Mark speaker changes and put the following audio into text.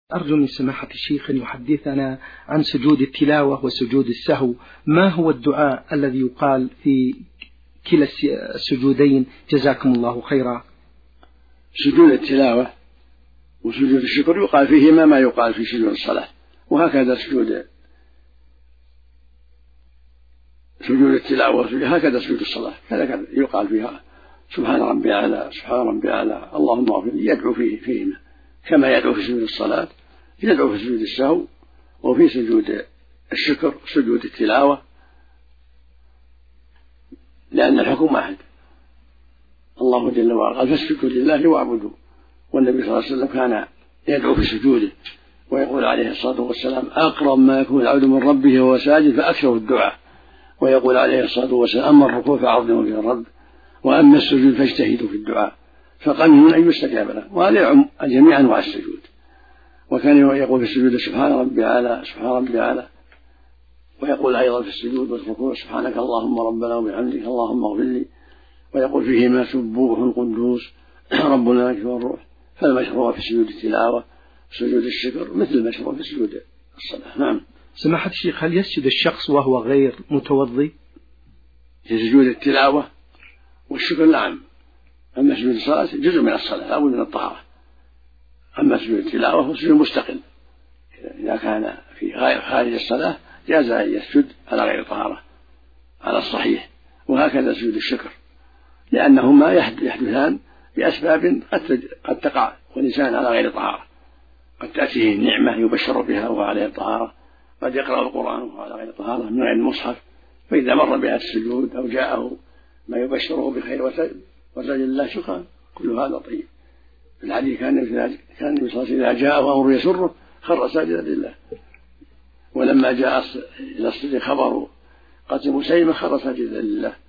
Speaker 1: أرجو من سماحة الشيخ أن يحدثنا عن سجود التلاوة وسجود السهو. ما هو الدعاء الذي يقال في كلا السجودين؟ جزاكم الله خيرا.
Speaker 2: سجود التلاوة وسجود الشكر يقال فيهما ما يقال في سجود الصلاة، وهكذا سجود التلاوة هكذا سجود الصلاة كذا يقال فيها سبحان ربي أعلى سبحان ربي أعلى اللهم اغفر لي، يدعو فيهما كما يدعو في سجود الصلاة، يدعو في سجود السهو وفي سجود الشكر سجود التلاوة، لأن الحكم واحد. الله جل وعلا قال فاسجدوا لله واعبدوا، والنبي صلى الله عليه وسلم كان يدعو في سجوده ويقول عليه الصلاة والسلام أقرب ما يكون العبد من ربه وهو ساجد فأكثر الدعاء، ويقول عليه الصلاة والسلام أما الركوع فعظموا في الرب وأما السجود فاجتهدوا في الدعاء فقمن أن يستجاب له، وهذا يعم جميع أنواع السجود. وكان يقول في السجود سبحان ربي أعلى سبحان ربي أعلى، ويقول أيضا في السجود والركوع سبحانك اللهم ربنا وبحمدك اللهم اغفر لي، ويقول فيهما سبوح قدوس ربنا الملك والروح. فالمشروع في سجود التلاوة سجود الشكر مثل المشروع في سجود الصلاة. نعم.
Speaker 1: سماحة الشيخ، هل يسجد الشخص وهو غير متوضي؟
Speaker 2: في سجود التلاوة والشكر نعم، أما سجود الصلاة جزء من الصلاة لا بد من الطهارة، أما سجود التلاوة هو سجود مستقل، إذا كان في خارج الصلاة جاز أن يسجد على غير طهارة على الصحيح، وهكذا سجود الشكر، لأنهما يحدثان بأسباب قد تقع والإنسان على غير طهارة، قد تأتيه نعمة يبشر بها وهو على غير طهارة، قد يقرأ القرآن وهو على غير طهارة من غير المصحف، فإذا مر بها السجود أو جاءه ما يبشره بخير وسجد الله شكرا كل هذا طيب. في الحديث كان النبي صلى الله عليه وسلم إذا جاءه أمر يسره خر ساجدا لله، ولما جاء إلى الصديق خبر قتل مسيلمة خر ساجدا لله.